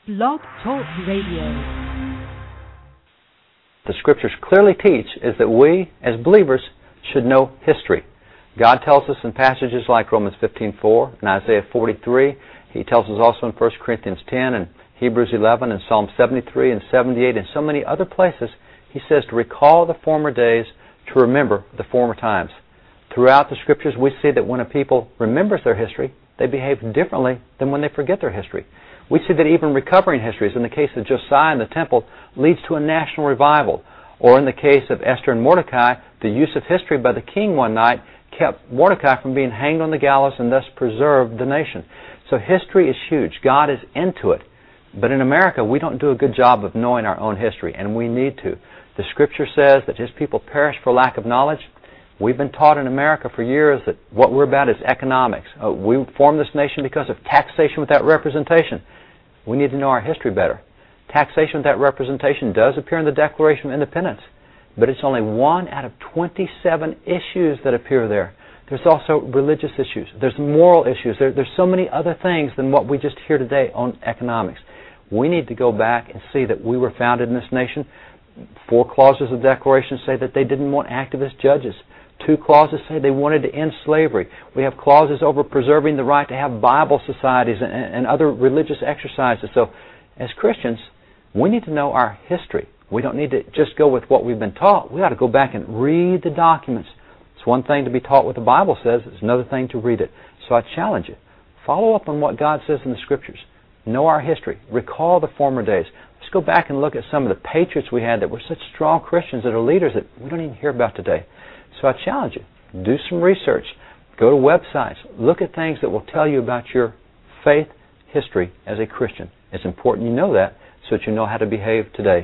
Blog Talk Radio. The Scriptures clearly teach is that we, as believers, should know history. God tells us in passages like Romans 15:4 and Isaiah 43. He tells us also in 1 Corinthians 10 and Hebrews 11 and Psalm 73 and 78 and so many other places. He says to recall the former days, to remember the former times. Throughout the Scriptures, we see that when a people remembers their history, they behave differently than when they forget their history. We see that even recovering histories, in the case of Josiah and the temple, leads to a national revival. Or in the case of Esther and Mordecai, the use of history by the king one night kept Mordecai from being hanged on the gallows and thus preserved the nation. So history is huge. God is into it. But in America, we don't do a good job of knowing our own history, and we need to. The Scripture says that His people perish for lack of knowledge. We've been taught in America for years that what we're about is economics. We formed this nation because of taxation without representation. We need to know our history better. Taxation without representation does appear in the Declaration of Independence, but it's only one out of 27 issues that appear there. There's also religious issues. There's moral issues. There's so many other things than what we just hear today on economics. We need to go back and see that we were founded in this nation. 4 clauses of the Declaration say that they didn't want activist judges. 2 clauses say they wanted to end slavery. We have clauses over preserving the right to have Bible societies and other religious exercises. So, as Christians, we need to know our history. We don't need to just go with what we've been taught. We ought to go back and read the documents. It's one thing to be taught what the Bible says. It's another thing to read it. So I challenge you. Follow up on what God says in the Scriptures. Know our history. Recall the former days. Let's go back and look at some of the patriots we had that were such strong Christians, that are leaders that we don't even hear about today. So I challenge you. Do some research. Go to websites. Look at things that will tell you about your faith history as a Christian. It's important you know that so that you know how to behave today.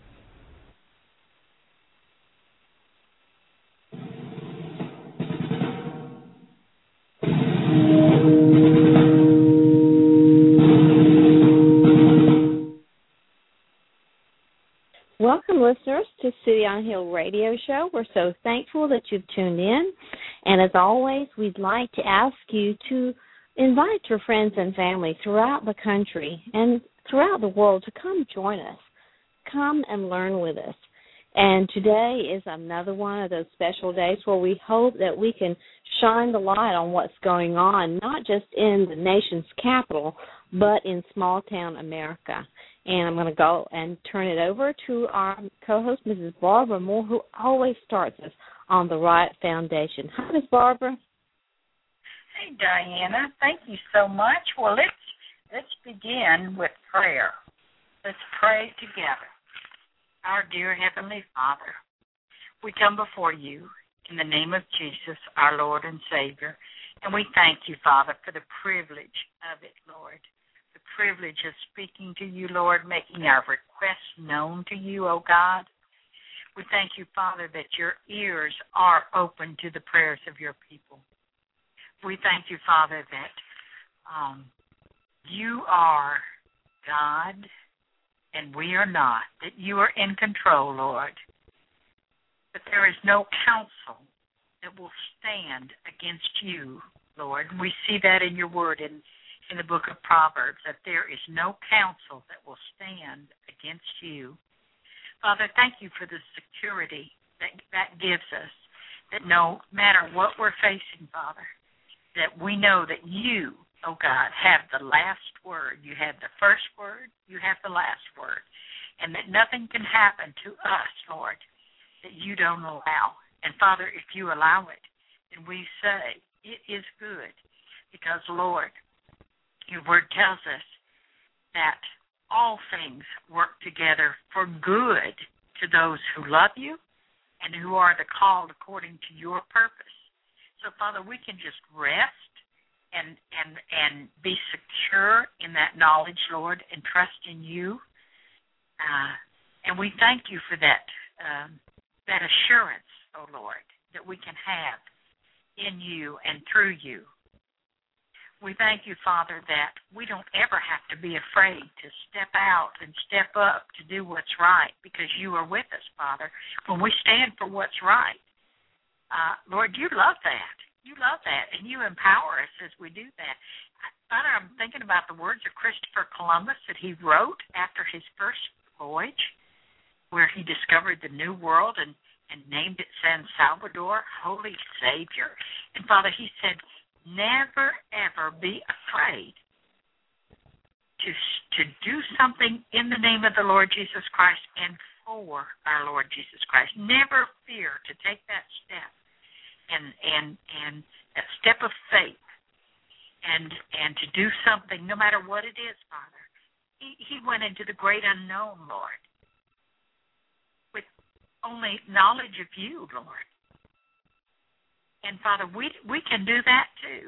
Welcome, listeners, to City on Hill Radio Show. We're so thankful that you've tuned in. And as always, we'd like to ask you to invite your friends and family throughout the country and throughout the world to come join us. Come and learn with us. And today is another one of those special days where we hope that we can shine the light on what's going on, not just in the nation's capital, but in small-town America. And I'm going to go and turn it over to our co-host, Mrs. Barbara Moore, who always starts us on the right foundation. Hi, Miss Barbara. Hey, Diana. Thank you so much. Well, let's begin with prayer. Let's pray together. Our dear Heavenly Father, we come before you in the name of Jesus, our Lord and Savior, and we thank you, Father, for the privilege of it, Lord. The privilege of speaking to you, Lord, making our requests known to you, O God. We thank you, Father, that your ears are open to the prayers of your people. We thank you, Father, that you are God and we are not, that you are in control, Lord, that there is no counsel that will stand against you, Lord. We see that in your word in the book of Proverbs, that there is no counsel that will stand against you. Father, thank you for the security that gives us, that no matter what we're facing, Father, that we know that you, oh God, have the last word. You have the first word, you have the last word, and that nothing can happen to us, Lord, that you don't allow. And Father, if you allow it, then we say it is good, because, Lord, your word tells us that all things work together for good to those who love you and who are the called according to your purpose. So, Father, we can just rest and be secure in that knowledge, Lord, and trust in you. And we thank you for that assurance, oh Lord, that we can have in you and through you. We thank you, Father, that we don't ever have to be afraid to step out and step up to do what's right, because you are with us, Father, when we stand for what's right. Lord, you love that. You love that, and you empower us as we do that. Father, I'm thinking about the words of Christopher Columbus that he wrote after his first voyage, where he discovered the New World and named it San Salvador, Holy Savior. And Father, he said, never, ever be afraid to do something in the name of the Lord Jesus Christ and for our Lord Jesus Christ. Never fear to take that step and that step of faith and to do something, no matter what it is, Father. He went into the great unknown, Lord, with only knowledge of you, Lord. And Father, we can do that too.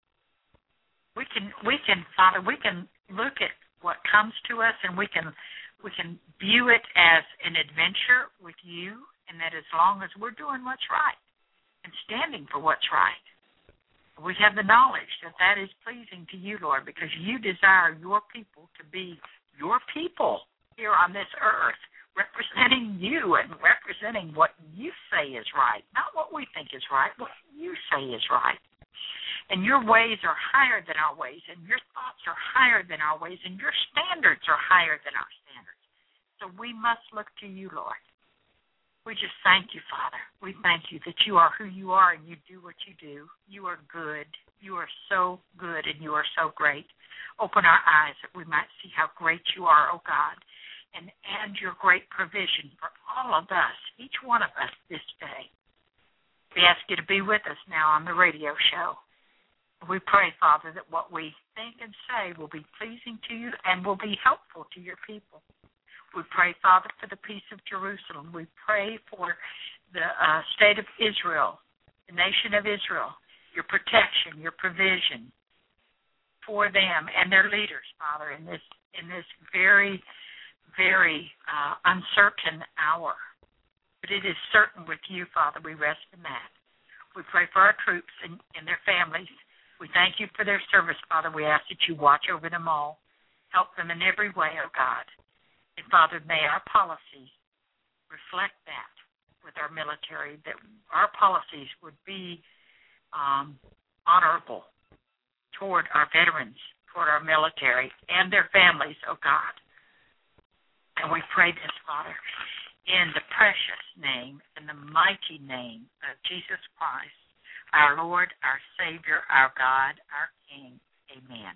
We can, Father, we can look at what comes to us, and we can view it as an adventure with you, and that as long as we're doing what's right and standing for what's right, we have the knowledge that is pleasing to you, Lord, because you desire your people to be your people here on this earth, representing you and representing what you say is right, not what we think is right, what you say is right. And your ways are higher than our ways, and your thoughts are higher than our ways, and your standards are higher than our standards. So we must look to you, Lord. We just thank you, Father. We thank you that you are who you are and you do what you do. You are good. You are so good and you are so great. Open our eyes that we might see how great you are, O God, and your great provision for all of us, each one of us this day. We ask you to be with us now on the radio show. We pray, Father, that what we think and say will be pleasing to you and will be helpful to your people. We pray, Father, for the peace of Jerusalem. We pray for the state of Israel, the nation of Israel, your protection, your provision for them and their leaders, Father, in this very, very uncertain hour. But it is certain with you, Father. We rest in that. We pray for our troops and their families. We thank you for their service, Father. We ask that you watch over them all. Help them in every way, oh God. And, Father, may our policies reflect that with our military, that our policies would be honorable toward our veterans, toward our military and their families, oh God. And we pray this, Father, in the precious name and the mighty name of Jesus Christ, our Lord, our Savior, our God, our King. Amen.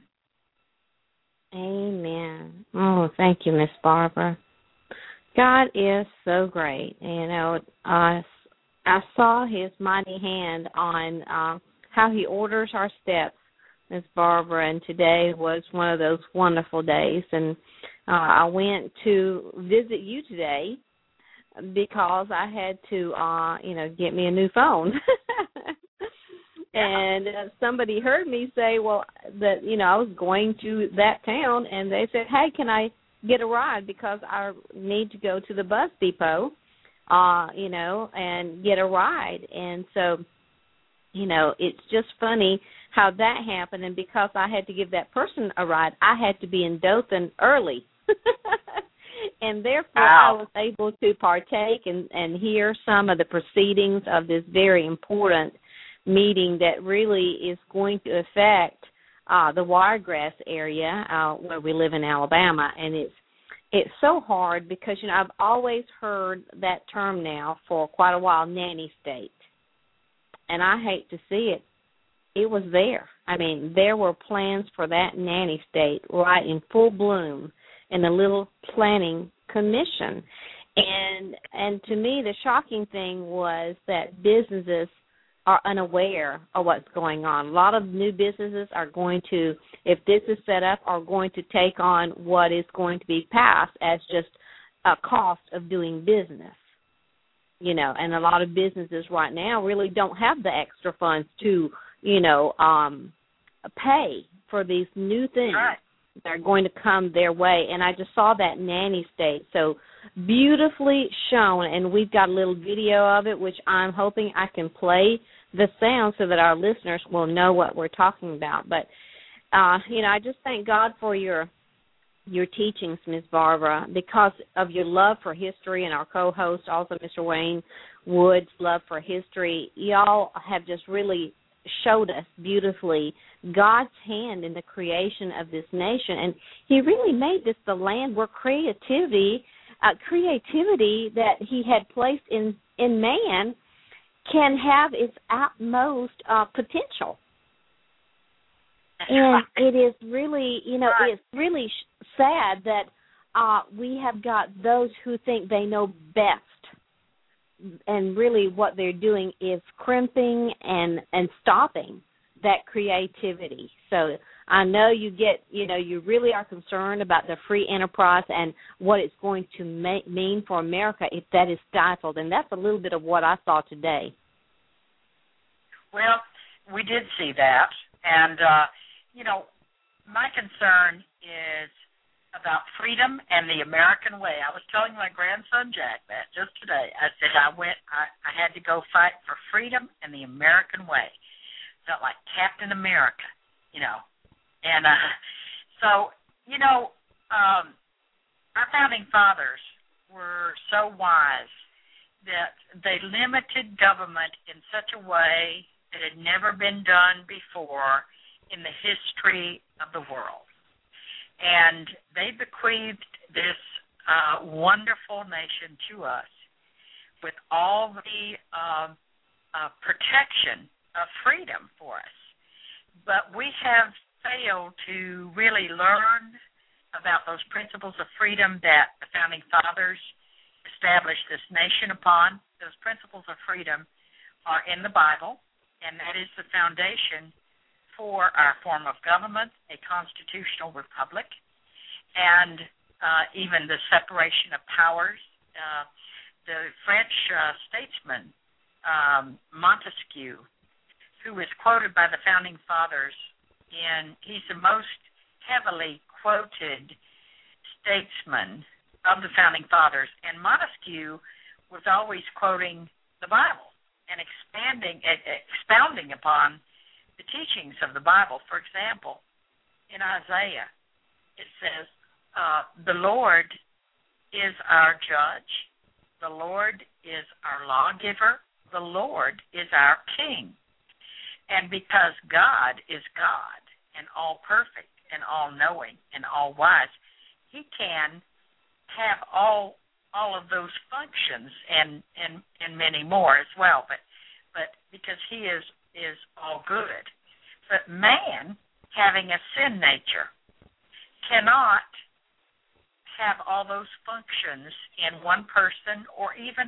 Amen. Oh, thank you, Miss Barbara. God is so great. You know, I saw his mighty hand on how he orders our steps, Miss Barbara, and today was one of those wonderful days. And I went to visit you today because I had to, get me a new phone. And somebody heard me say, well, that, I was going to that town, and they said, hey, can I get a ride because I need to go to the bus depot, and get a ride. And so, it's just funny how that happened. And because I had to give that person a ride, I had to be in Dothan early. And therefore, I was able to partake and hear some of the proceedings of this very important meeting that really is going to affect the Wiregrass area where we live in Alabama. And it's so hard because, I've always heard that term now for quite a while, nanny state. And I hate to see it. It was there. I mean, there were plans for that nanny state right in full bloom in the Little Planning Commission. And to me, the shocking thing was that businesses are unaware of what's going on. A lot of new businesses are going to, if this is set up, are going to take on what is going to be passed as just a cost of doing business. And a lot of businesses right now really don't have the extra funds to, pay for these new things that are going to come their way. And I just saw that nanny state so beautifully shown, and we've got a little video of it, which I'm hoping I can play the sound so that our listeners will know what we're talking about. But, I just thank God for your teachings, Ms. Barbara, because of your love for history, and our co-host, also Mr. Wayne Wood's love for history. Y'all have just really showed us beautifully God's hand in the creation of this nation, and He really made this the land where creativity that He had placed in man can have its utmost potential. And it is really, it's really sad that we have got those who think they know best, and really what they're doing is crimping and stopping that creativity. So I know you really are concerned about the free enterprise and what it's going to mean for America if that is stifled, and that's a little bit of what I saw today. Well, we did see that, and my concern is about freedom and the American way. I was telling my grandson Jack that just today. I said I had to go fight for freedom and the American way. Felt like Captain America, And so, our founding fathers were so wise that they limited government in such a way that had never been done before in the history of the world. And they bequeathed this wonderful nation to us with all the protection of freedom for us. But we have failed to really learn about those principles of freedom that the founding fathers established this nation upon. Those principles of freedom are in the Bible, and that is the foundation for our form of government, a constitutional republic, and even the separation of powers. The French statesman Montesquieu, who is quoted by the founding fathers, he's the most heavily quoted statesman of the founding fathers, and Montesquieu was always quoting the Bible and expounding upon the teachings of the Bible. For example, in Isaiah, it says, the Lord is our judge, the Lord is our lawgiver, the Lord is our king. And because God is God and all perfect and all knowing and all wise, He can have all of those functions and many more as well. But because He is all good. But man, having a sin nature, cannot have all those functions in one person or even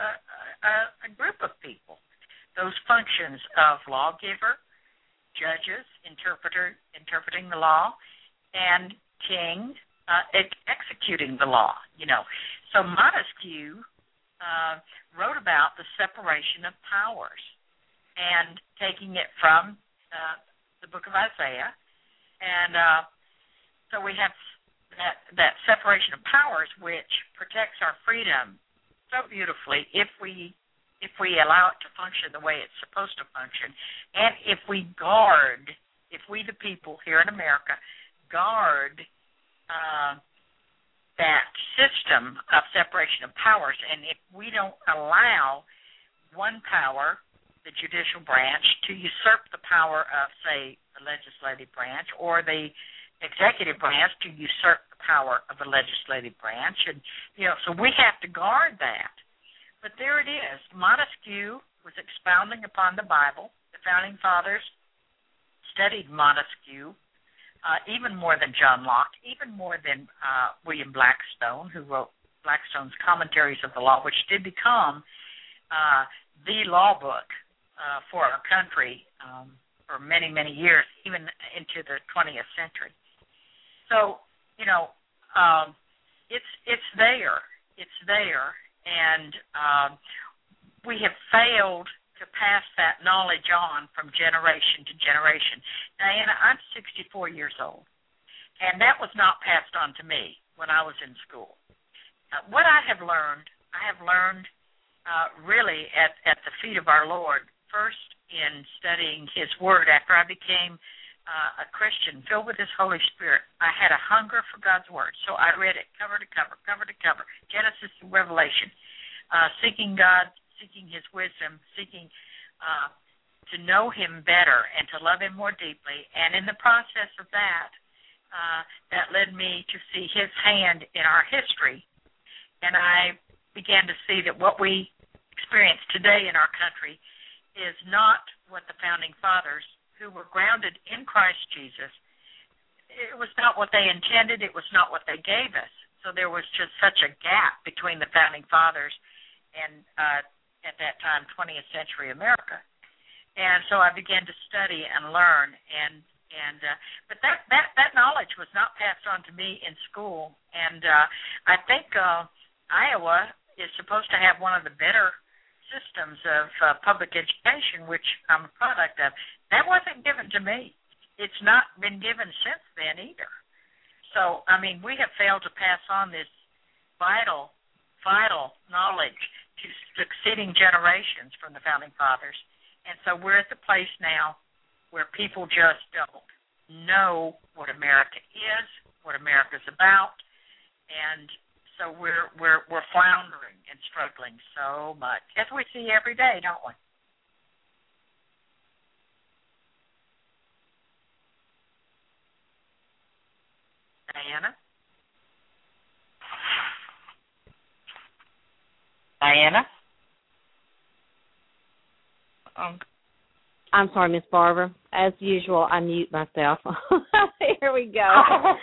a group of people. Those functions of lawgiver, judges, interpreting the law, and king, executing the law. So Montesquieu wrote about the separation of powers and taking it from the book of Isaiah, and so we have that separation of powers, which protects our freedom so beautifully if we allow it to function the way it's supposed to function, and if we the people here in America, guard that system of separation of powers, and if we don't allow one power, the judicial branch, to usurp the power of, say, the legislative branch, or the executive branch to usurp the power of the legislative branch, and so we have to guard that. But there it is. Montesquieu was expounding upon the Bible. The founding fathers studied Montesquieu even more than John Locke, even more than William Blackstone, who wrote Blackstone's Commentaries of the Law, which did become the law book for our country for many, many years, even into the 20th century. So, it's there. It's there. And we have failed to pass that knowledge on from generation to generation. Diana, I'm 64 years old, and that was not passed on to me when I was in school. What I have learned really at the feet of our Lord, first in studying His Word after I became a Christian filled with His Holy Spirit. I had a hunger for God's Word, so I read it cover to cover, Genesis to Revelation, seeking God, seeking His wisdom, seeking to know him better and to love him more deeply. And in the process of that, that led me to see his hand in our history. And I began to see that what we experience today in our country is not what the Founding Fathers, who were grounded in Christ Jesus, it was not what they intended, it was not what they gave us. So there was just such a gap between the Founding Fathers and, at that time, 20th century America. And so I began to study and learn, but that knowledge was not passed on to me in school. And I think Iowa is supposed to have one of the better systems of public education, which I'm a product of. That wasn't given to me. It's not been given since then either. So, I mean, we have failed to pass on this vital knowledge to succeeding generations from the Founding Fathers. And so we're at the place now where people just don't know what America is, what America's about, and so we're floundering and struggling so much, as we see every day, don't we? Diana? Diana? I'm sorry, Miss Barbara. As usual, I mute myself. Here we go.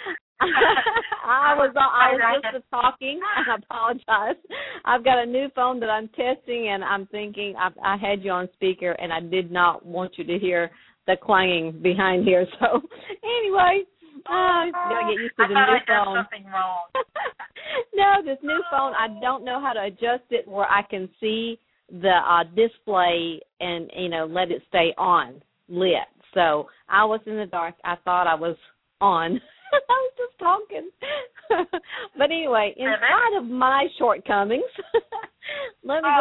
I was just talking. I apologize. I've got a new phone that I'm testing, and I'm thinking I had you on speaker, and I did not want you to hear the clanging behind here. So anyway, gotta get used to the new phone. Something wrong. No, this new phone, I don't know how to adjust it where I can see the display and, let it stay on, lit. So I was in the dark. I thought I was on. I was just talking. But anyway, in spite of my shortcomings, let me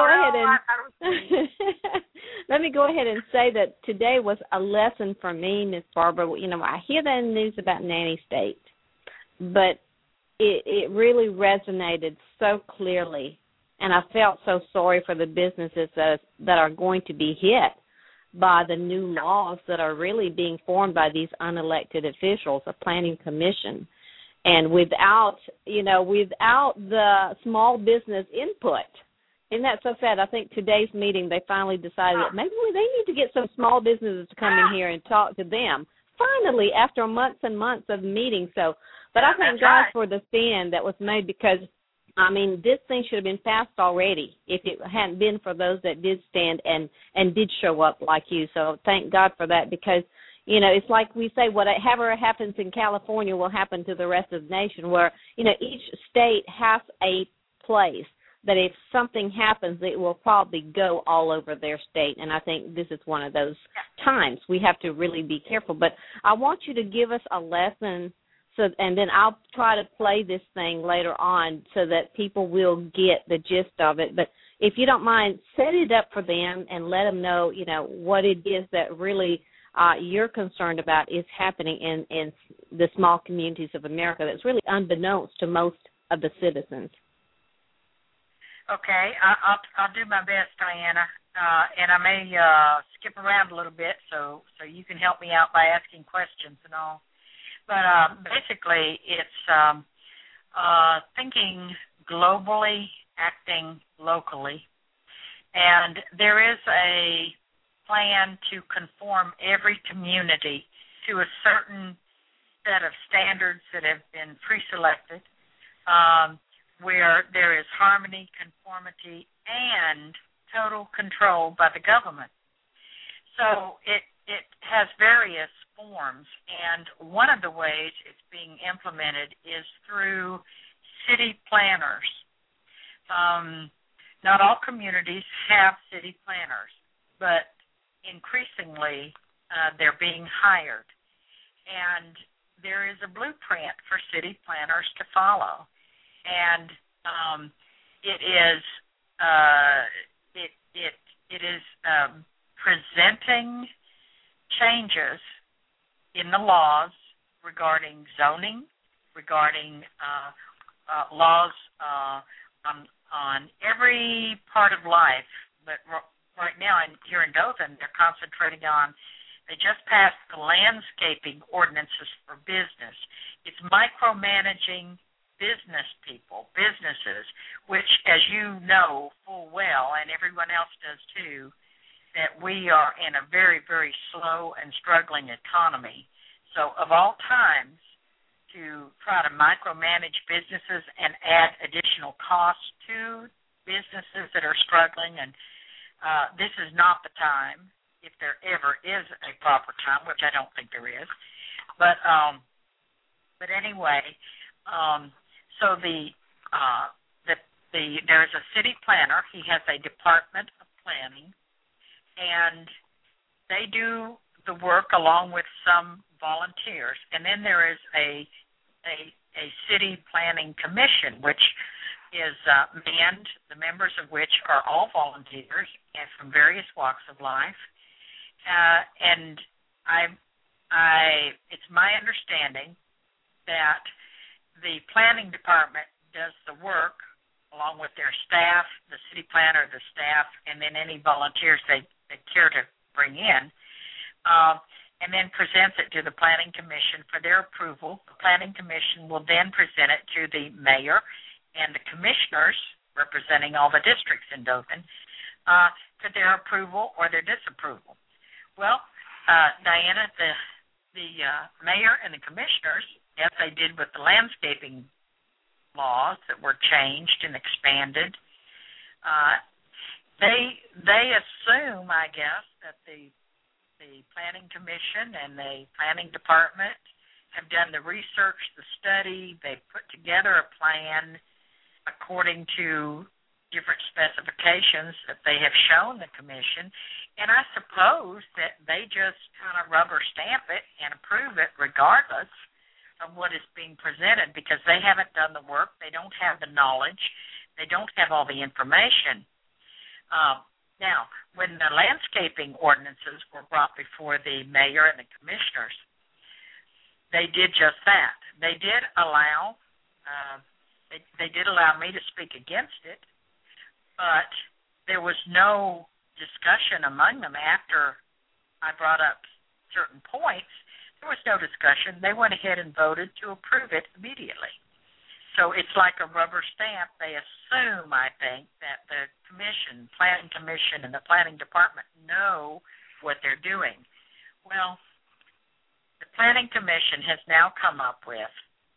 go ahead and say that today was a lesson for me, Miss Barbara. I hear that in the news about Nanny State, but it really resonated so clearly. And I felt so sorry for the businesses that are going to be hit by the new laws that are really being formed by these unelected officials, a planning commission. And without the small business input. Isn't that so sad? I think today's meeting they finally decided that maybe they need to get some small businesses to come in here and talk to them. Finally, after months and months of meetings. But I thank God for the stand that was made because this thing should have been passed already if it hadn't been for those that did stand and did show up like you. So thank God for that because, it's like we say, whatever happens in California will happen to the rest of the nation where, each state has a place that if something happens, it will probably go all over their state. And I think this is one of those times we have to really be careful. But I want you to give us a lesson. So, and then I'll try to play this thing later on so that people will get the gist of it. But if you don't mind, set it up for them and let them know, what it is that really you're concerned about is happening in the small communities of America that's really unbeknownst to most of the citizens. Okay, I'll do my best, Diana, and I may skip around a little bit so you can help me out by asking questions and all. But basically, it's thinking globally, acting locally. And there is a plan to conform every community to a certain set of standards that have been pre-selected, where there is harmony, conformity, and total control by the government. So it has various forms, and one of the ways it's being implemented is through city planners. Not all communities have city planners, but increasingly they're being hired. And there is a blueprint for city planners to follow. And it is presenting changes in the laws regarding zoning, regarding laws on every part of life, but right now here in Dothan, they're concentrating on, they just passed the landscaping ordinances for business. It's micromanaging business people, businesses, which, as you know full well, and everyone else does too, that we are in a very, very slow and struggling economy. So of all times to try to micromanage businesses and add additional costs to businesses that are struggling, and this is not the time, if there ever is a proper time, which I don't think there is. But anyway, so there is a city planner. He has a department of planning, and they do the work along with some volunteers. And then there is a city planning commission, which is manned, the members of which are all volunteers and from various walks of life. And it's my understanding that the planning department does the work along with their staff, the city planner, the staff, and then any volunteers they care to bring in, and then presents it to the Planning Commission for their approval. The Planning Commission will then present it to the mayor and the commissioners representing all the districts in Dothan for their approval or their disapproval. Well, Diana, the mayor and the commissioners, as they did with the landscaping laws that were changed and expanded, they assume, I guess, that the Planning Commission and the Planning Department have done the research, the study. They've put together a plan according to different specifications that they have shown the commission, and I suppose that they just kind of rubber stamp it and approve it regardless of what is being presented, because they haven't done the work, they don't have the knowledge, they don't have all the information. Now, when the landscaping ordinances were brought before the mayor and the commissioners, they did just that. They did allow me to speak against it, but there was no discussion among them after I brought up certain points. There was no discussion. They went ahead and voted to approve it immediately. So it's like a rubber stamp. They assume, I think, that the commission, Planning Commission, and the Planning Department know what they're doing. Well, the Planning Commission has now come up with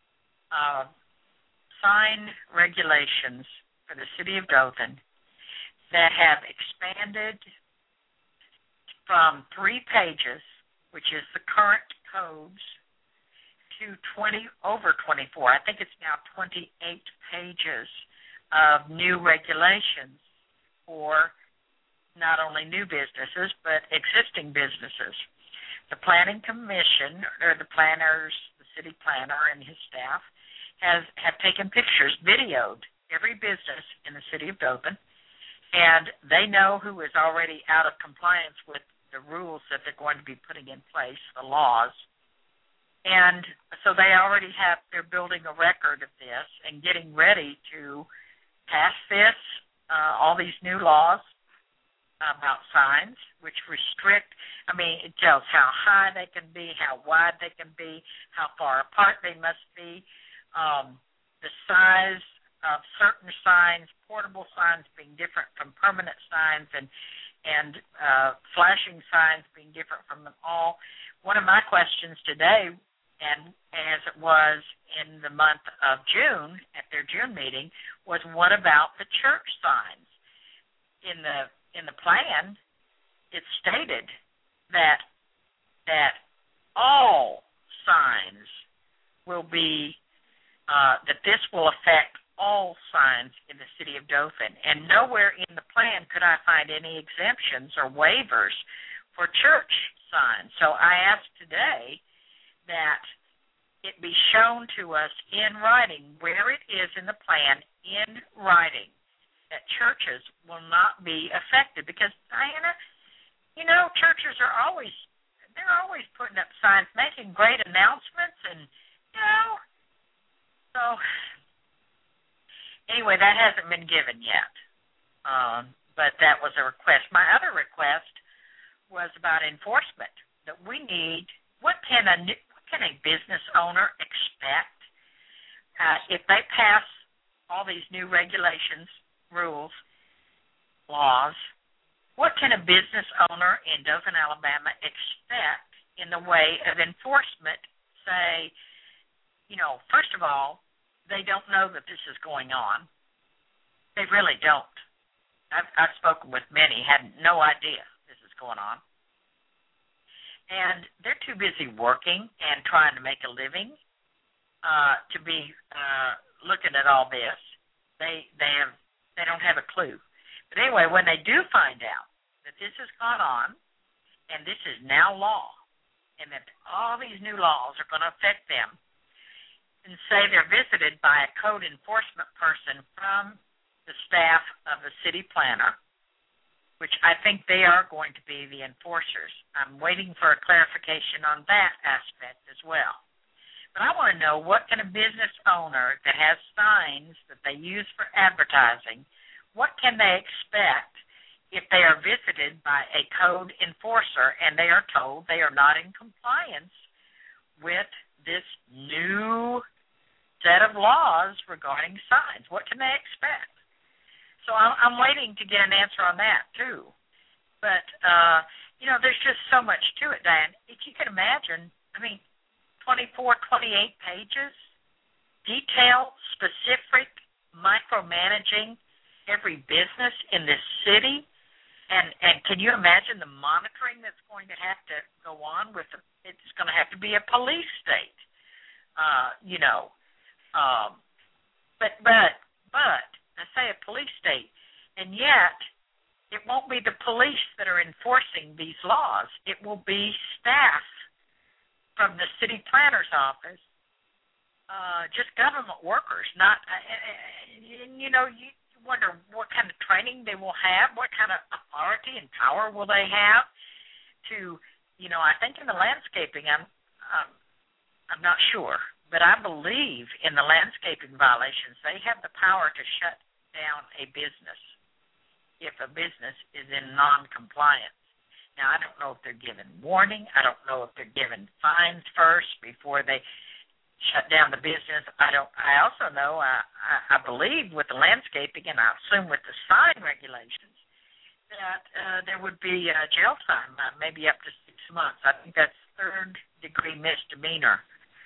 sign regulations for the city of Dothan that have expanded from 3 pages, which is the current codes, to over 24. I think it's now 28 pages of new regulations for not only new businesses but existing businesses. The Planning Commission, or the planners, the city planner and his staff, have taken pictures, videoed every business in the city of Dothan, and they know who is already out of compliance with the rules that they're going to be putting in place, the laws. And so they're building a record of this and getting ready to pass this, all these new laws about signs, which restrict, it tells how high they can be, how wide they can be, how far apart they must be, the size of certain signs, portable signs being different from permanent signs, and flashing signs being different from them all. One of my questions today, and as it was in the month of June at their June meeting, was what about the church signs? In the plan, it stated that all signs will be that this will affect all signs in the city of Dothan, and nowhere in the plan could I find any exemptions or waivers for church signs. So I asked today that it be shown to us in writing, where it is in the plan, in writing, that churches will not be affected. Because, Diana, churches are always putting up signs, making great announcements, and, so anyway, that hasn't been given yet. but that was a request. My other request was about enforcement, that we need, what can a business owner expect if they pass all these new regulations, rules, laws? What can a business owner in Dothan, Alabama expect in the way of enforcement? Say, first of all, they don't know that this is going on. They really don't. I've spoken with many, had no idea this is going on. And they're too busy working and trying to make a living to be looking at all this. They don't have a clue. But anyway, when they do find out that this has gone on and this is now law, and that all these new laws are going to affect them, and say they're visited by a code enforcement person from the staff of the city planner, which I think they are going to be the enforcers. I'm waiting for a clarification on that aspect as well. But I want to know, what can a business owner that has signs that they use for advertising, what can they expect if they are visited by a code enforcer and they are told they are not in compliance with this new set of laws regarding signs? What can they expect? So I'm waiting to get an answer on that, too. But, there's just so much to it, Diane. If you can imagine, 24, 28 pages, detail, specific, micromanaging every business in this city. And can you imagine the monitoring that's going to have to go on with it's going to have to be a police state, But I say a police state, and yet it won't be the police that are enforcing these laws. It will be staff from the city planner's office, just government workers. Not, you wonder what kind of training they will have, what kind of authority and power will they have to, I think in the landscaping, I'm not sure, but I believe in the landscaping violations, they have the power to shut down a business if a business is in non-compliance. Now, I don't know if they're given warning. I don't know if they're given fines first before they shut down the business. I also know, I believe with the landscaping, and I assume with the sign regulations, that there would be a jail time, maybe up to 6 months. I think that's third-degree misdemeanor.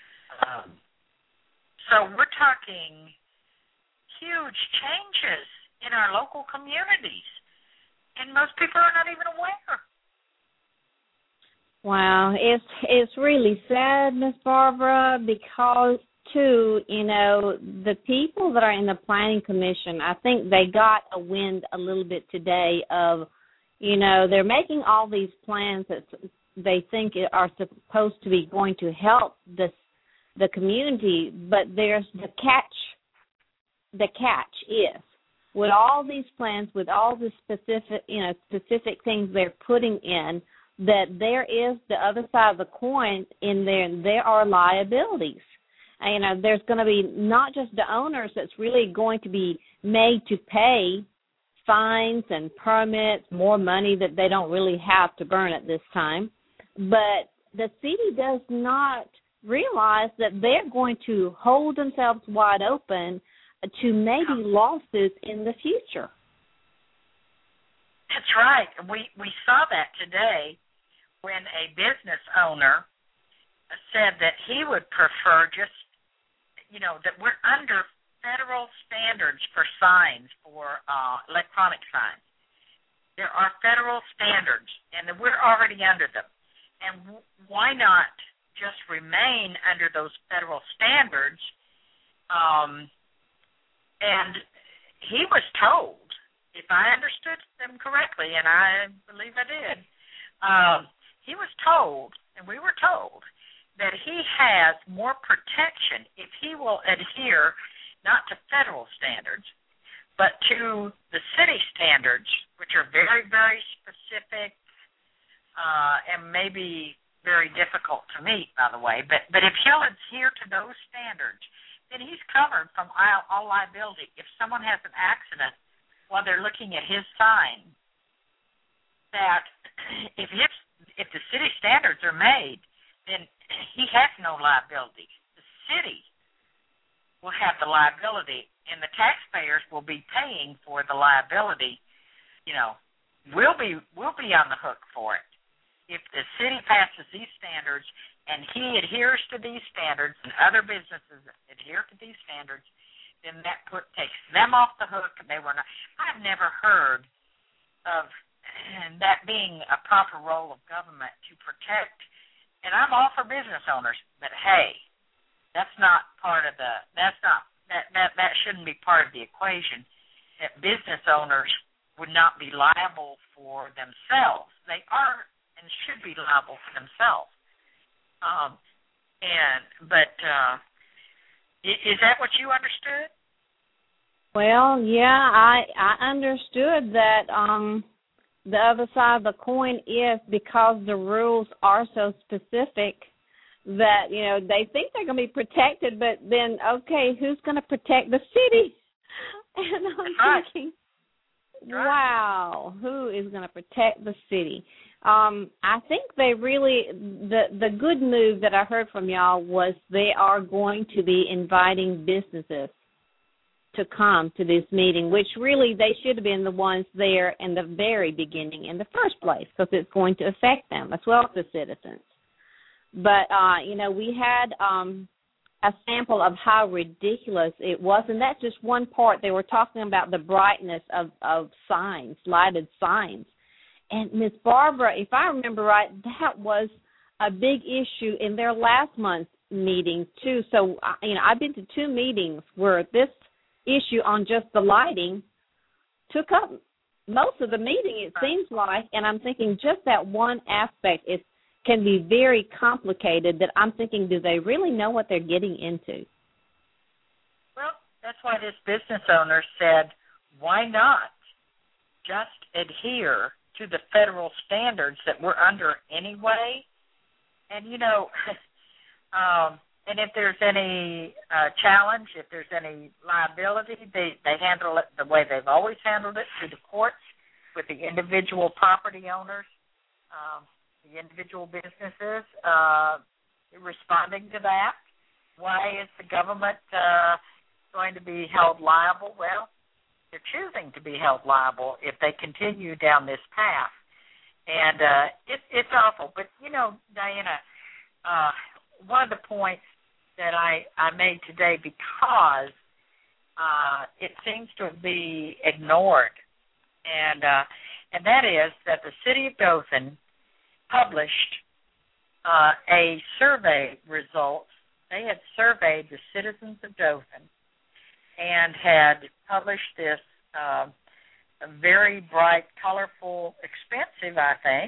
So we're talking huge changes in our local communities, and most people are not even aware. Wow, it's really sad, Miss Barbara, because too, the people that are in the Planning Commission, I think they got a wind a little bit today of, they're making all these plans that they think are supposed to be going to help the community, but there's the catch. The catch is, with all these plans, with all the specific things they're putting in, that there is the other side of the coin in there, and there are liabilities. And, there's going to be not just the owners that's really going to be made to pay fines and permits, more money that they don't really have to burn at this time, but the city does not realize that they're going to hold themselves wide open to maybe lawsuits in the future. That's right. We saw that today when a business owner said that he would prefer just, that we're under federal standards for signs, for electronic signs. There are federal standards, and that we're already under them. And why not just remain under those federal standards? And he was told, if I understood them correctly, and I believe I did, he was told, and we were told, that he has more protection if he will adhere not to federal standards, but to the city standards, which are very, very specific and maybe very difficult to meet, by the way. But if he'll adhere to those standards, then he's covered from all liability. If someone has an accident while they're looking at his sign, that if the city standards are made, then he has no liability. The city will have the liability, and the taxpayers will be paying for the liability. We'll be on the hook for it. If the city passes these standards and he adheres to these standards and other businesses adhere to these standards, then that takes them off the hook. I've never heard of that being a proper role of government to protect, and I'm all for business owners, but hey, that shouldn't be part of the equation, that business owners would not be liable for themselves. They are and should be liable for themselves. Is that what you understood? Well, yeah, I understood that the other side of the coin is because the rules are so specific that, they think they're going to be protected, but then, okay, who's going to protect the city? And I'm thinking, wow, who is going to protect the city? I think they really, the good move that I heard from y'all was they are going to be inviting businesses to come to this meeting, which really they should have been the ones there in the very beginning in the first place, because it's going to affect them as well as the citizens. But, we had a sample of how ridiculous it was, and that's just one part. They were talking about the brightness of signs, lighted signs. And Miss Barbara, if I remember right, that was a big issue in their last month's meeting, too. So, I've been to 2 meetings where this issue on just the lighting took up most of the meeting, it seems like. And I'm thinking just that one aspect can be very complicated, that I'm thinking, do they really know what they're getting into? Well, that's why this business owner said, why not just adhere to the federal standards that we're under anyway? And, and if there's any challenge, if there's any liability, they handle it the way they've always handled it, through the courts, with the individual property owners, the individual businesses responding to that. Why is the government going to be held liable? Well, they're choosing to be held liable if they continue down this path. And it's awful. But, Diana, one of the points that I made today, because it seems to be ignored, and that is that the city of Dothan published a survey results. They had surveyed the citizens of Dothan and had published this very bright, colorful, expensive, I think,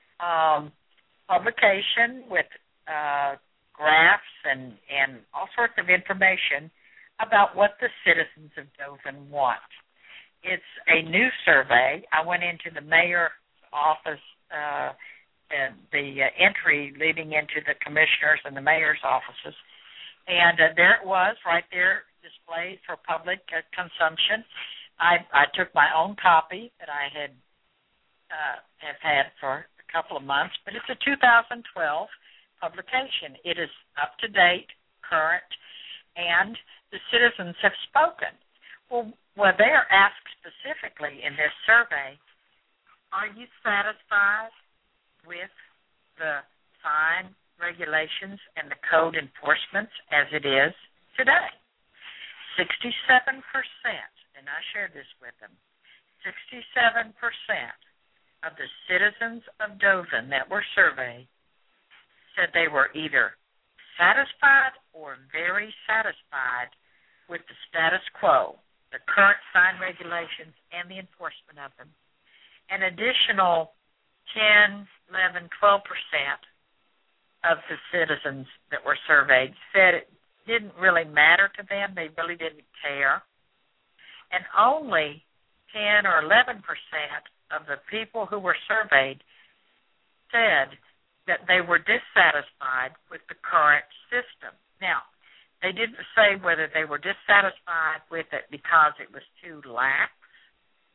publication with graphs and all sorts of information about what the citizens of Dothan want. It's a new survey. I went into the mayor's office, and the entry leading into the commissioners and the mayor's offices, and there it was, right there, displayed for public consumption. I took my own copy that I have had for a couple of months, but it's a 2012 publication. It is up to date, current, and the citizens have spoken. Well, they are asked specifically in this survey, are you satisfied with the fine regulations and the code enforcements as it is today? 67%, and I shared this with them, 67% of the citizens of Dothan that were surveyed said they were either satisfied or very satisfied with the status quo, the current sign regulations, and the enforcement of them. An additional 10, 11, 12% of the citizens that were surveyed said it didn't really matter to them. They really didn't care. And only 10 or 11% of the people who were surveyed said that they were dissatisfied with the current system. Now, they didn't say whether they were dissatisfied with it because it was too lax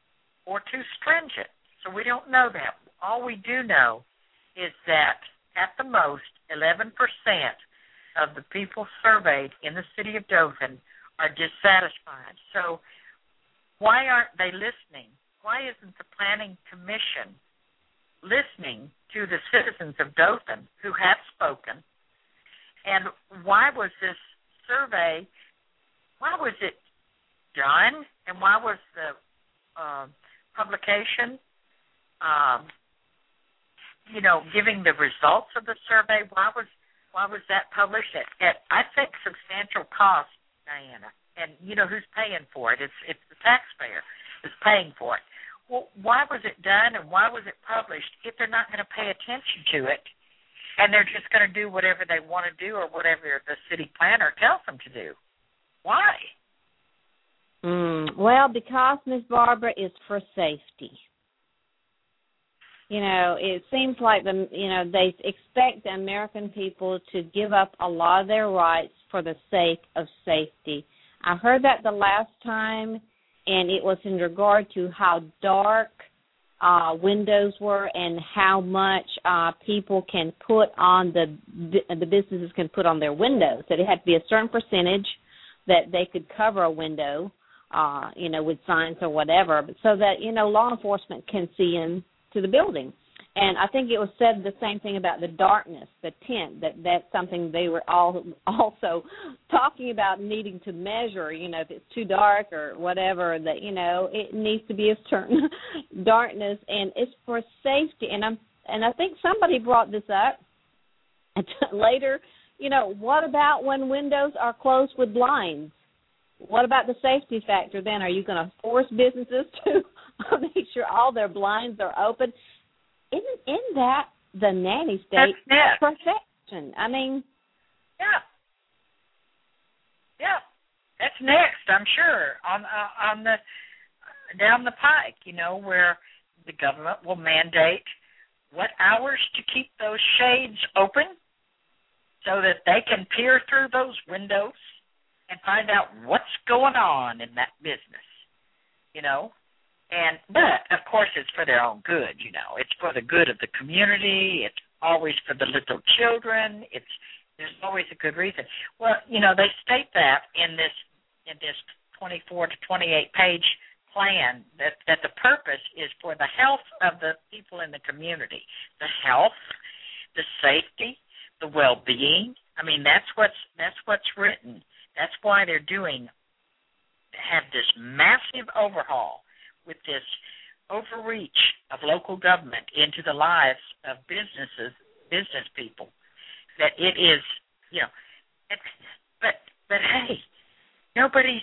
or too stringent. So we don't know that. All we do know is that at the most 11% of the people surveyed in the city of Dothan are dissatisfied. So why aren't they listening? Why isn't the Planning Commission listening to the citizens of Dothan who have spoken? And why was this survey, why was it done, and why was the publication, giving the results of the survey, why was that published at I think, substantial cost, Diana? And who's paying for it? It's the taxpayer who's paying for it. Well, why was it done and why was it published if they're not going to pay attention to it and they're just going to do whatever they want to do or whatever the city planner tells them to do? Why? Well, because, Ms. Barbara, it's for safety. It seems like they expect the American people to give up a lot of their rights for the sake of safety. I heard that the last time, and it was in regard to how dark windows were and how much people can put on the businesses can put on their windows. That it had to be a certain percentage that they could cover a window, with signs or whatever, but so that law enforcement can see into the building. And I think it was said the same thing about the darkness, the tint, that's something they were also talking about needing to measure, if it's too dark or whatever, that, it needs to be a certain darkness, and it's for safety. And I think somebody brought this up later, what about when windows are closed with blinds? What about the safety factor then? Are you going to force businesses to make sure all their blinds are open? Isn't that the nanny state perfection? I mean, yeah, that's next. I'm sure on the down the pike, where the government will mandate what hours to keep those shades open, so that they can peer through those windows and find out what's going on in that business, But, of course, it's for their own good, It's for the good of the community. It's always for the little children. There's always a good reason. Well, they state that in this 24 to 28 page plan that the purpose is for the health of the people in the community, the health, the safety, the well-being. I mean, that's what's written. That's why they're have this massive overhaul with this overreach of local government into the lives of business people. That it is, but hey, nobody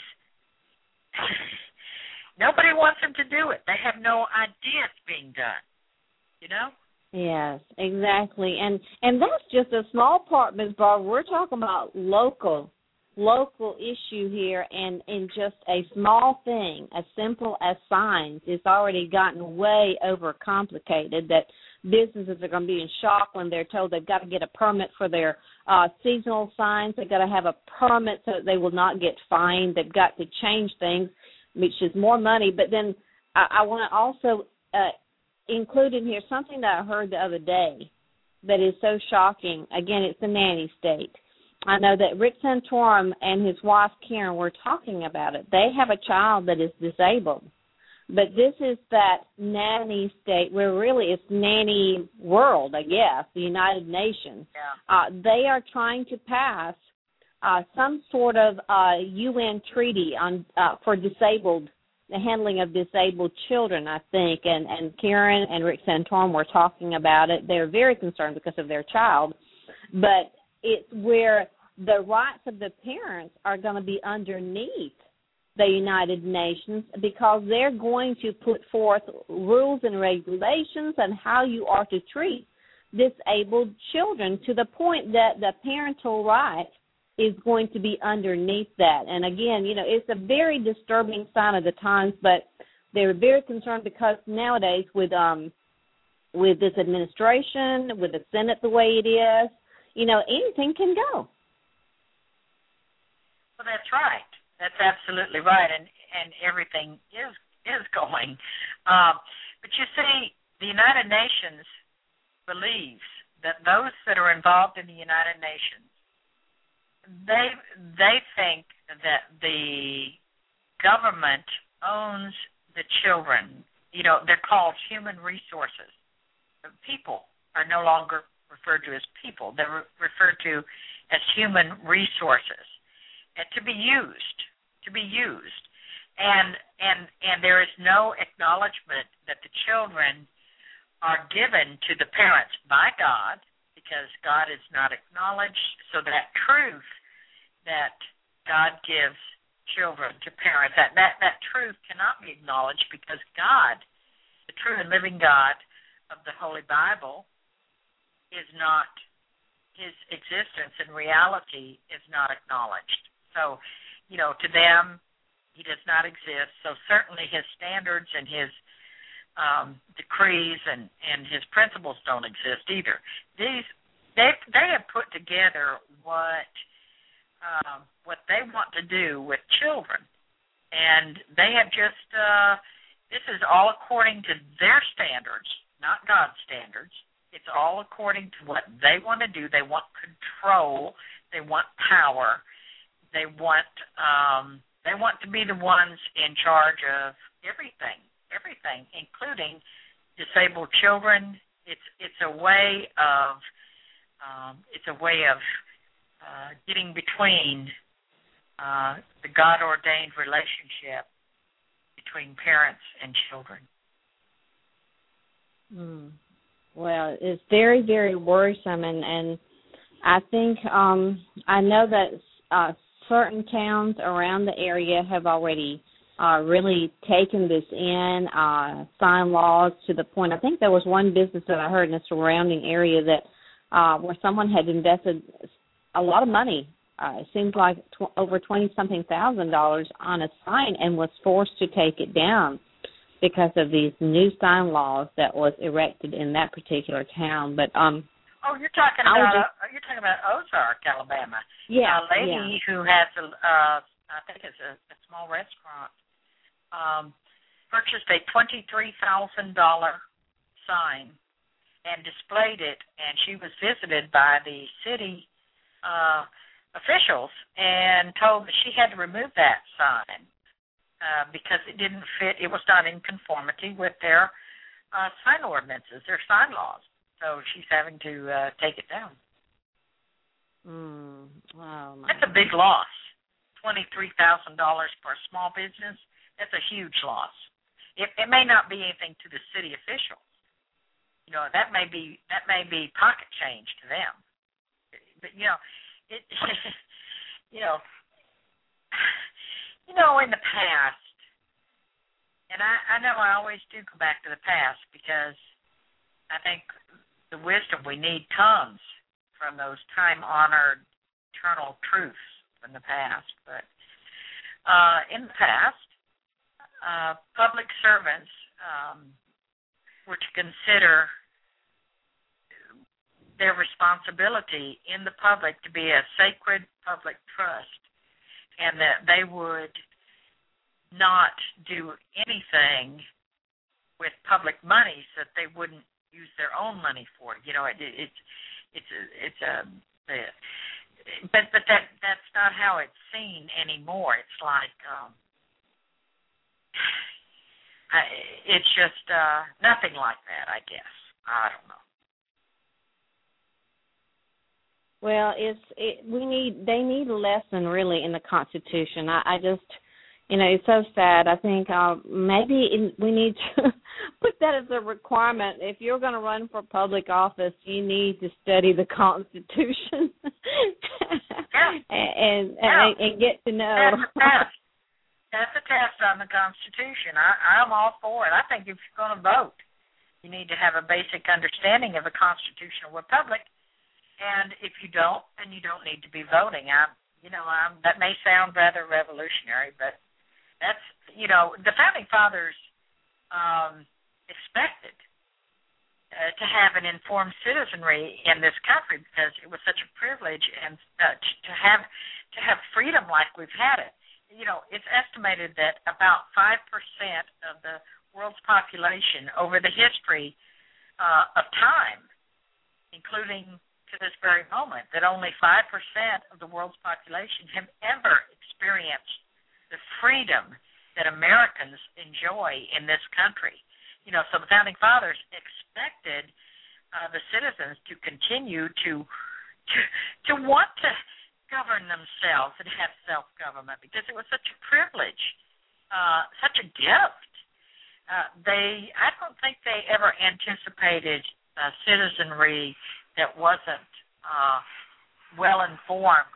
wants them to do it. They have no idea it's being done, Yes, exactly. And that's just a small part, Ms. Barbara. We're talking about local issue here, and in just a small thing, as simple as signs, it's already gotten way overcomplicated that businesses are going to be in shock when they're told they've got to get a permit for their seasonal signs. They've got to have a permit so that they will not get fined. They've got to change things, which is more money. But then I want to also include in here something that I heard the other day that is so shocking. Again, it's the nanny state. I know that Rick Santorum and his wife Karen were talking about it. They have a child that is disabled. But this is that nanny state where really it's nanny world, I guess, the United Nations. Yeah. They are trying to pass some sort of UN treaty on for the handling of disabled children, I think. And Karen and Rick Santorum were talking about it. They're very concerned because of their child. But it's where the rights of the parents are going to be underneath the United Nations, because they're going to put forth rules and regulations on how you are to treat disabled children, to the point that the parental right is going to be underneath that. And again, it's a very disturbing sign of the times, but they're very concerned because nowadays with this administration, with the Senate the way it is, anything can go. Well, that's right. That's absolutely right, and everything is is going. But you see, the United Nations believes that those that are involved in the United Nations, they think that the government owns the children. You know, they're called human resources. People are no longer referred to as people. They're referred to as human resources, and to be used. And there is no acknowledgement that the children are given to the parents by God, because God is not acknowledged. So that truth that God gives children to parents, that truth cannot be acknowledged, because God, the true and living God of the Holy Bible, is not, his existence and reality is not acknowledged. So, you know, to them, he does not exist. So certainly his standards and his decrees and his principles don't exist either. They have put together what they want to do with children, and they have just this is all according to their standards, not God's standards. It's all according to what they want to do. They want control. They want power. They want to be the ones in charge of everything, including disabled children. It's a way of getting between the God-ordained relationship between parents and children. Well, it's very, very worrisome, and I think I know that certain towns around the area have already really taken this in, signed laws to the point. I think there was one business that I heard in the surrounding area that where someone had invested a lot of money. It seems like over $20-something thousand on a sign, and was forced to take it down because of these new sign laws that was erected in that particular town. But you're talking about Ozark, Alabama. Yeah, a lady who has I think it's a small restaurant, purchased a $23,000 sign and displayed it, and she was visited by the city officials and told that she had to remove that sign because it didn't fit. It was not in conformity with their sign ordinances, their sign laws. So she's having to take it down. Wow, that's a big loss. $23,000 for a small business, that's a huge loss. It may not be anything to the city officials. You know, that may be pocket change to them. But in the past, and I know I always do go back to the past, because I think the wisdom we need comes from those time-honored eternal truths from the past. But in the past, public servants were to consider their responsibility in the public to be a sacred public trust, and that they would not do anything with public monies that they wouldn't use their own money for. You know, but that's not how it's seen anymore. It's like it's just nothing like that, I guess. I don't know. Well, they need a lesson really in the Constitution. I just, it's so sad. I think maybe we need to put that as a requirement. If you're going to run for public office, you need to study the Constitution and get to know. That's a test on the Constitution. I'm all for it. I think if you're going to vote, you need to have a basic understanding of the constitutional republic. And if you don't, then you don't need to be voting. That may sound rather revolutionary, but that's, the Founding Fathers expected to have an informed citizenry in this country, because it was such a privilege, and to have freedom like we've had it. it's estimated that about 5% of the world's population over the history of time, including to this very moment, that only 5% of the world's population have ever experienced the freedom that Americans enjoy in this country. So the Founding Fathers expected the citizens to continue to want to govern themselves and have self-government because it was such a privilege, such a gift. I don't think they ever anticipated citizenry that wasn't well-informed.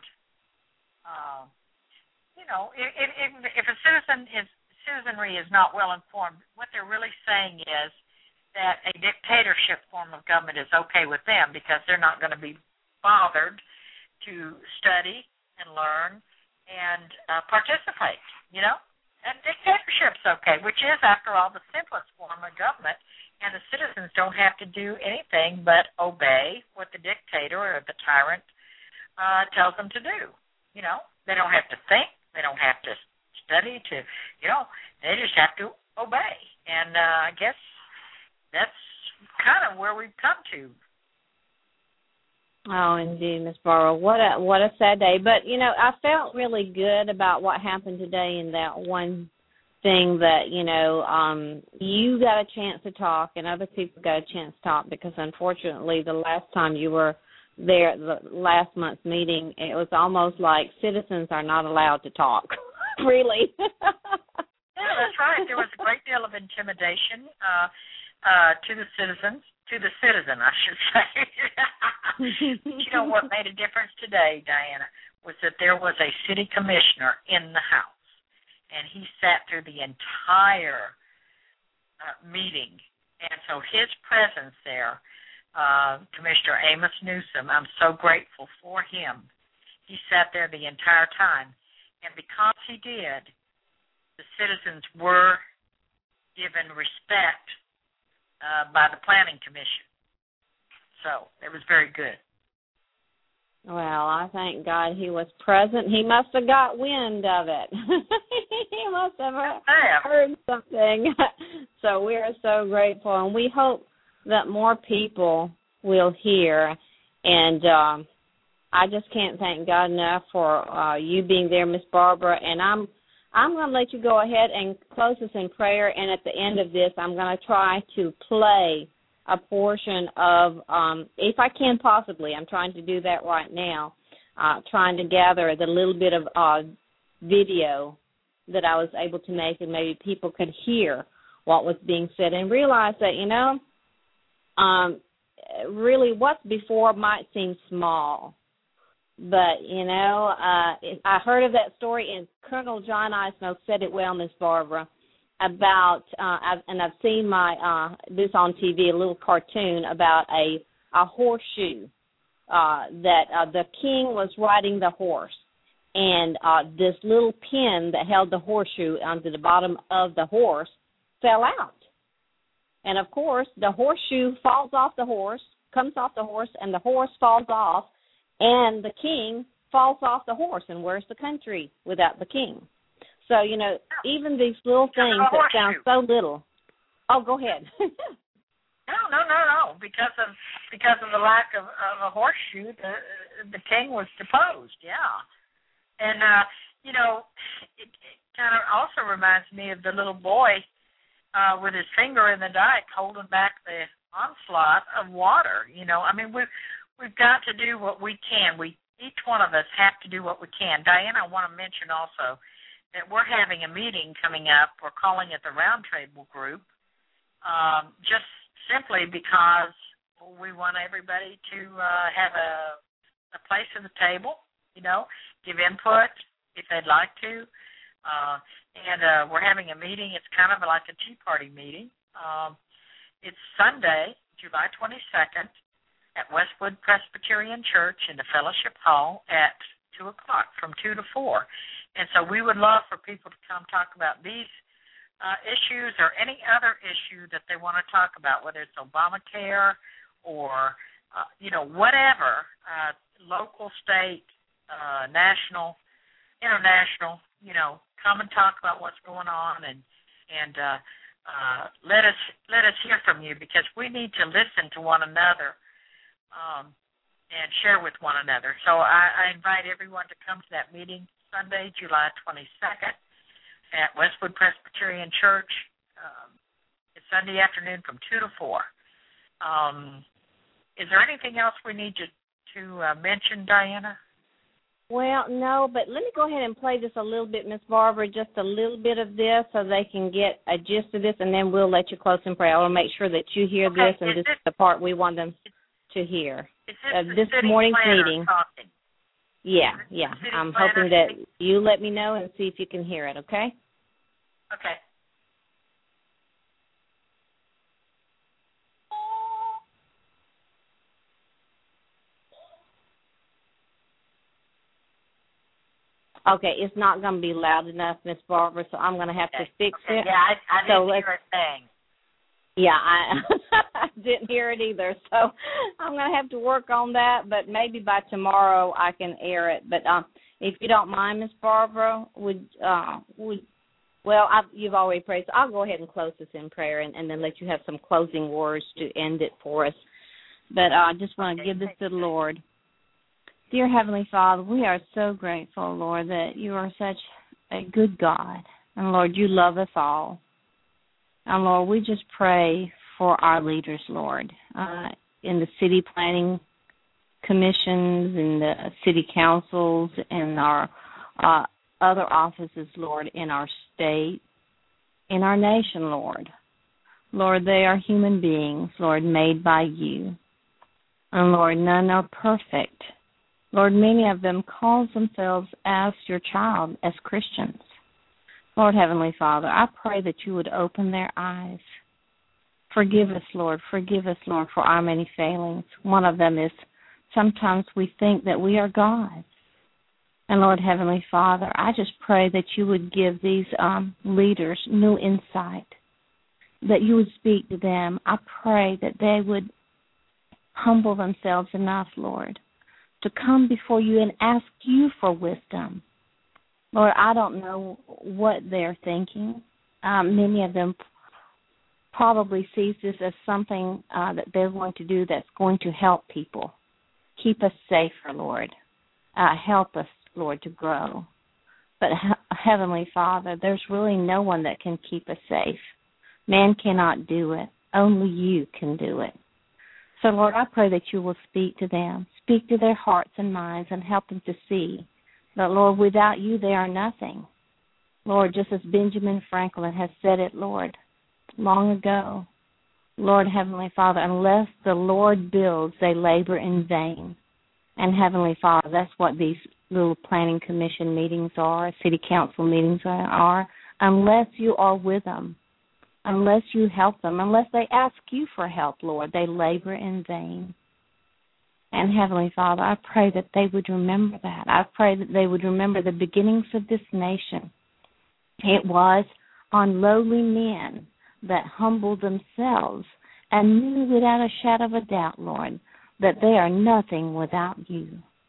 If a citizenry is not well-informed, what they're really saying is that a dictatorship form of government is okay with them because they're not going to be bothered to study and learn and participate, And dictatorship's okay, which is, after all, the simplest form of government, and the citizens don't have to do anything but obey what the dictator or the tyrant tells them to do. They don't have to think. They don't have to study they just have to obey. And I guess that's kind of where we've come to. Oh, indeed, Miss Barbara. What a sad day. But, I felt really good about what happened today in that one thing that, you got a chance to talk and other people got a chance to talk because, unfortunately, the last time you were there, the last month's meeting, it was almost like citizens are not allowed to talk, really. Yeah, that's right. There was a great deal of intimidation to the citizens. To the citizen, I should say. What made a difference today, Diana, was that there was a city commissioner in the House, and he sat through the entire meeting. And so his presence there, Commissioner Amos Newsom, I'm so grateful for him. He sat there the entire time. And because he did, the citizens were given respect by the Planning Commission. So it was very good. Well, I thank God he was present. He must have got wind of it. He must have heard something. So we are so grateful, and we hope that more people will hear. And I just can't thank God enough for you being there, Miss Barbara. And I'm going to let you go ahead and close us in prayer, and at the end of this, I'm going to try to play a portion of, if I can possibly, I'm trying to do that right now, trying to gather the little bit of video that I was able to make, and maybe people could hear what was being said and realize that, really what's before might seem small. But, I heard of that story, and Colonel John Eisner said it well, Miss Barbara, about, and I've seen this on TV, a little cartoon about a horseshoe that the king was riding the horse, and this little pin that held the horseshoe onto the bottom of the horse fell out. And, of course, the horseshoe falls off the horse, comes off the horse, and the horse falls off, and the king falls off the horse, and where's the country without the king? So, even these little things that sound so little. Oh, go ahead. No. Because of the lack of a horseshoe, the king was deposed, yeah. And, it kind of also reminds me of the little boy with his finger in the dike holding back the onslaught of water. We've got to do what we can. Each one of us have to do what we can. Diana, I want to mention also that we're having a meeting coming up. We're calling it the Roundtable Group, just simply because we want everybody to have a place at the table, give input if they'd like to. And we're having a meeting. It's kind of like a Tea Party meeting. It's Sunday, July 22nd, at Westwood Presbyterian Church in the Fellowship Hall at 2 o'clock, from 2 to 4. And so we would love for people to come talk about these issues or any other issue that they want to talk about, whether it's Obamacare or, whatever, local, state, national, international, come and talk about what's going on, and let us hear from you, because we need to listen to one another and share with one another. So I invite everyone to come to that meeting Sunday, July 22nd at Westwood Presbyterian Church. It's Sunday afternoon from 2 to 4. Is there anything else we need to mention, Diana? Well, no, but let me go ahead and play this a little bit, Miss Barbara, just a little bit of this so they can get a gist of this, and then we'll let you close in prayer. I want to make sure that you hear this, and this is the part we want them to hear. Is this morning's meeting. Talking? Yeah. I'm hoping that you let me know and see if you can hear it, okay? Okay. Okay, it's not going to be loud enough, Miss Barbara, so I'm going to have to fix it. Yeah, I didn't hear a thing. Yeah, I didn't hear it either, so I'm going to have to work on that, but maybe by tomorrow I can air it. But if you don't mind, Miss Barbara, you've already prayed, so I'll go ahead and close this in prayer and then let you have some closing words to end it for us. But I just want to give this to the Lord. Dear Heavenly Father, we are so grateful, Lord, that you are such a good God. And, Lord, you love us all. And, Lord, we just pray for our leaders, Lord, in the city planning commissions, in the city councils, and our other offices, Lord, in our state, in our nation, Lord. Lord, they are human beings, Lord, made by you. And, Lord, none are perfect. Lord, many of them call themselves as your child, as Christians. Lord, Heavenly Father, I pray that you would open their eyes. Forgive us, Lord, for our many failings. One of them is sometimes we think that we are gods. And, Lord, Heavenly Father, I just pray that you would give these leaders new insight, that you would speak to them. I pray that they would humble themselves enough, Lord, to come before you and ask you for wisdom. Lord, I don't know what they're thinking. Many of them probably sees this as something that they're going to do that's going to help people. Keep us safer, Lord. Help us, Lord, to grow. But Heavenly Father, there's really no one that can keep us safe. Man cannot do it. Only you can do it. So, Lord, I pray that you will speak to them, speak to their hearts and minds, and help them to see that, Lord, without you they are nothing. Lord, just as Benjamin Franklin has said it, Lord, long ago, Lord, Heavenly Father, unless the Lord builds, they labor in vain. And, Heavenly Father, that's what these little planning commission meetings are, city council meetings are, unless you are with them. Unless you help them, unless they ask you for help, Lord, they labor in vain. And Heavenly Father, I pray that they would remember that. I pray that they would remember the beginnings of this nation. It was on lowly men that humbled themselves and knew without a shadow of a doubt, Lord, that they are nothing without you.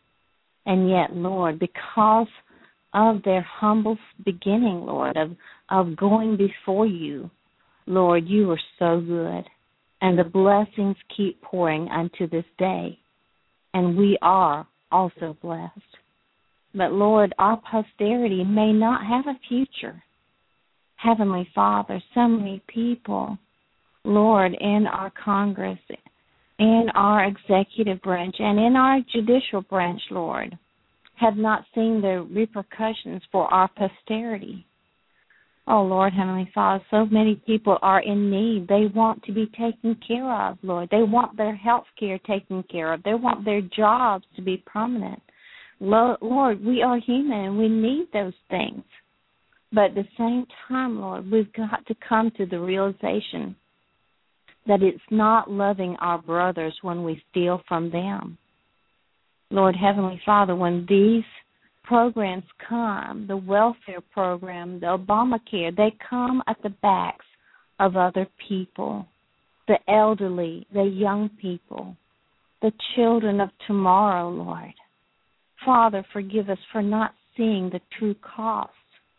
And yet, Lord, because of their humble beginning, Lord, of going before you, Lord, you are so good, and the blessings keep pouring unto this day, and we are also blessed. But, Lord, our posterity may not have a future. Heavenly Father, so many people, Lord, in our Congress, in our executive branch, and in our judicial branch, Lord, have not seen the repercussions for our posterity. Oh, Lord, Heavenly Father, so many people are in need. They want to be taken care of, Lord. They want their health care taken care of. They want their jobs to be permanent. Lord, we are human and we need those things. But at the same time, Lord, we've got to come to the realization that it's not loving our brothers when we steal from them. Lord, Heavenly Father, when these programs come, the welfare program, the Obamacare, they come at the backs of other people, the elderly, the young people, the children of tomorrow, Lord. Father, forgive us for not seeing the true cost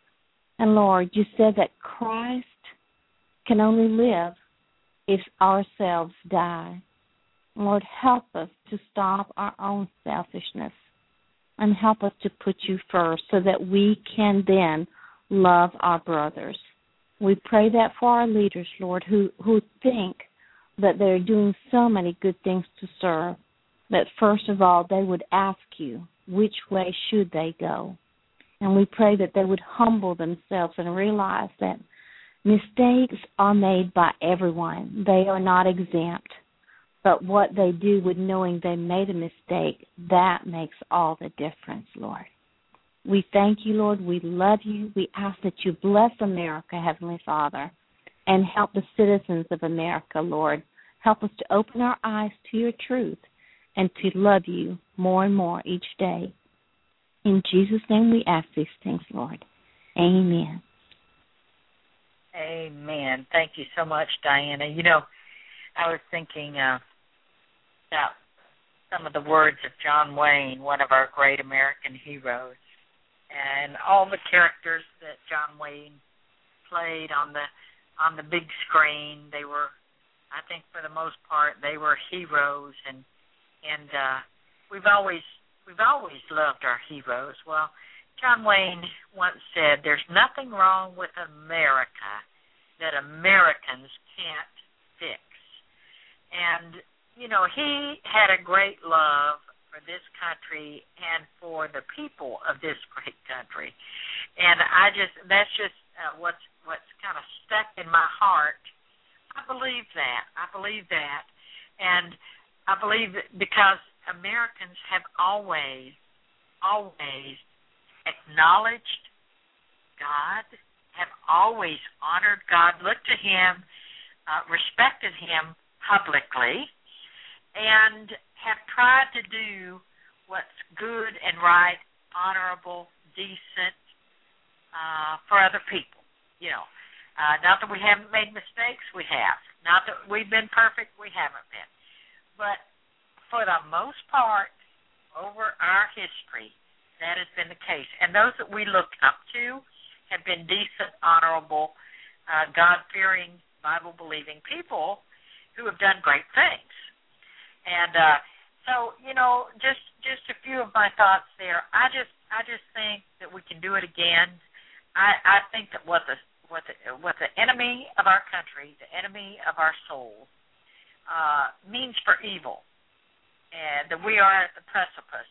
And Lord, you said that Christ can only live if ourselves die. Lord, help us to stop our own selfishness and help us to put you first so that we can then love our brothers. We pray that for our leaders, Lord, who think that they're doing so many good things to serve, that first of all they would ask you which way should they go. And we pray that they would humble themselves and realize that mistakes are made by everyone. They are not exempt. But what they do with knowing they made a mistake, that makes all the difference, Lord. We thank you, Lord. We love you. We ask that you bless America, Heavenly Father, and help the citizens of America, Lord. Help us to open our eyes to your truth and to love you more and more each day. In Jesus' name we ask these things, Lord. Amen. Amen. Thank you so much, Diana. You know, I was thinking about some of the words of John Wayne, one of our great American heroes, and all the characters that John Wayne played on the big screen. They were, I think, for the most part, they were heroes, and we've always loved our heroes. Well, John Wayne once said, "There's nothing wrong with America that Americans can't fix." And, you know, he had a great love for this country and for the people of this great country. And that's just what's kind of stuck in my heart. I believe that. And I believe that because Americans have always acknowledged God, have always honored God, looked to him, respected him publicly, and have tried to do what's good and right, honorable, decent for other people. You know, not that we haven't made mistakes, we have. Not that we've been perfect, we haven't been. But for the most part, over our history, that has been the case. And those that we look up to have been decent, honorable, God-fearing, Bible-believing people who have done great things. And so, you know, just a few of my thoughts there. I just think that we can do it again. I think that what the enemy of our country, the enemy of our soul, means for evil, and that we are at the precipice,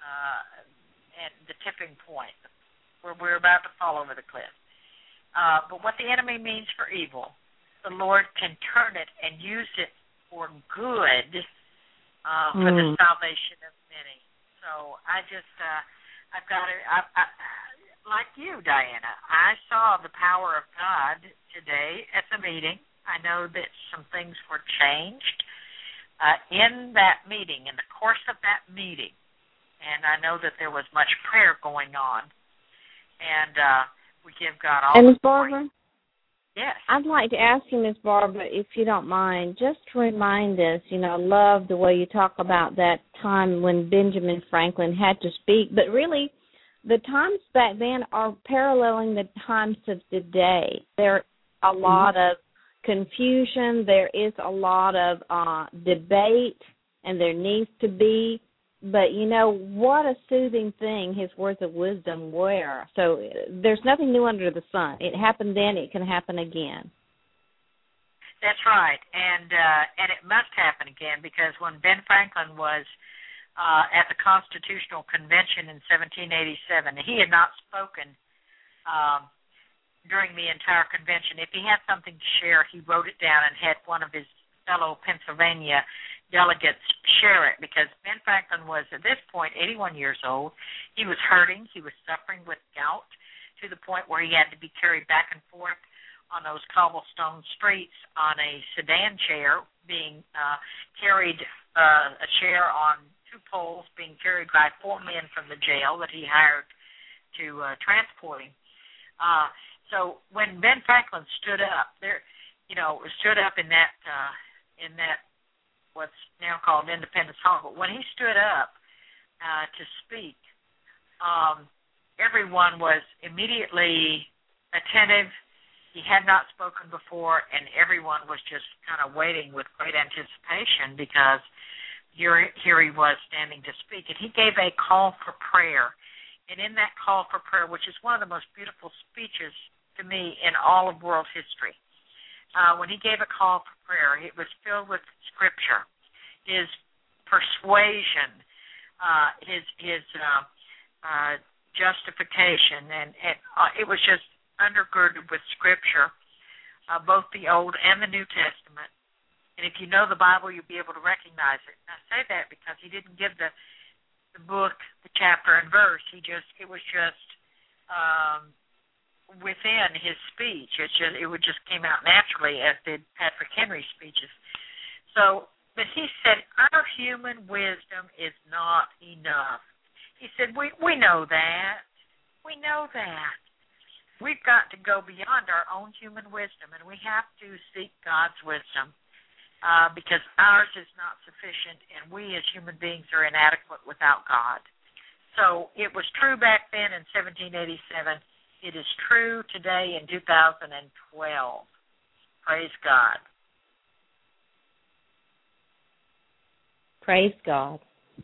at the tipping point, where we're about to fall over the cliff. But what the enemy means for evil, the Lord can turn it and use it for good, for the salvation of many. So I've got to, like you, Diana, I saw the power of God today at the meeting. I know that some things were changed in that meeting, in the course of that meeting. And I know that there was much prayer going on. And we give God all the glory. Yes. I'd like to ask you, Miss Barbara, if you don't mind, just to remind us, you know, I love the way you talk about that time when Benjamin Franklin had to speak, but really the times back then are paralleling the times of today. There are a lot of confusion, there is a lot of debate, and there needs to be. But, you know, what a soothing thing his words of wisdom were. So there's nothing new under the sun. It happened then, it can happen again. That's right. And it must happen again, because when Ben Franklin was at the Constitutional Convention in 1787, he had not spoken during the entire convention. If he had something to share, he wrote it down and had one of his fellow Pennsylvania delegates share it, because Ben Franklin was, at this point, 81 years old. He was hurting. He was suffering with gout to the point where he had to be carried back and forth on those cobblestone streets on a sedan chair, being carried, a chair on two poles, being carried by 4 men from the jail that he hired to transport him. So when Ben Franklin stood up, stood up in that what's now called Independence Hall, but when he stood up to speak, everyone was immediately attentive. He had not spoken before, and everyone was just kind of waiting with great anticipation because here he was standing to speak. And he gave a call for prayer. And in that call for prayer, which is one of the most beautiful speeches to me in all of world history, when he gave a call for prayer, it was filled with Scripture, his persuasion, his justification, and it was just undergirded with Scripture, both the Old and the New Testament. And if you know the Bible, you'll be able to recognize it. And I say that because he didn't give the book, the chapter and verse. It was just within his speech. It just came out naturally, as did Patrick Henry's speeches. So, but he said, our human wisdom is not enough. He said, we know that. We know that. We've got to go beyond our own human wisdom, and we have to seek God's wisdom because ours is not sufficient, and we as human beings are inadequate without God. So it was true back then in 1787. It is true today in 2012. Praise God. Praise God.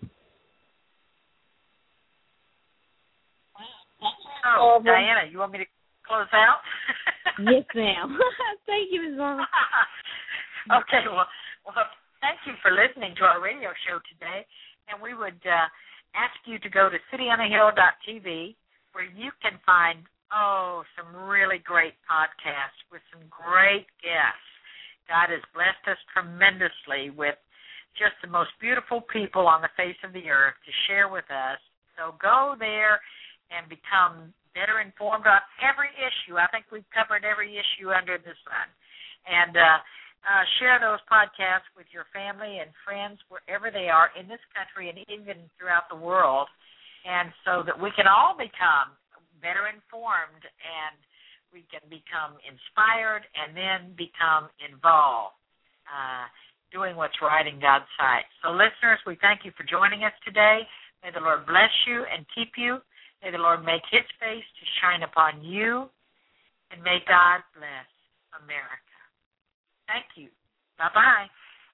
Oh, Diana, you want me to close out? Yes, ma'am. Thank you, Ms. Norma. Okay, well, thank you for listening to our radio show today. And we would ask you to go to cityonahill.tv, where you can find, some really great podcasts with some great guests. God has blessed us tremendously with just the most beautiful people on the face of the earth to share with us. So go there and become better informed on every issue. I think we've covered every issue under the sun. And share those podcasts with your family and friends wherever they are in this country and even throughout the world, and so that we can all become better informed and we can become inspired and then become involved, doing what's right in God's sight. So, listeners, we thank you for joining us today. May the Lord bless you and keep you. May the Lord make his face to shine upon you, and may God bless America. Thank you. Bye-bye.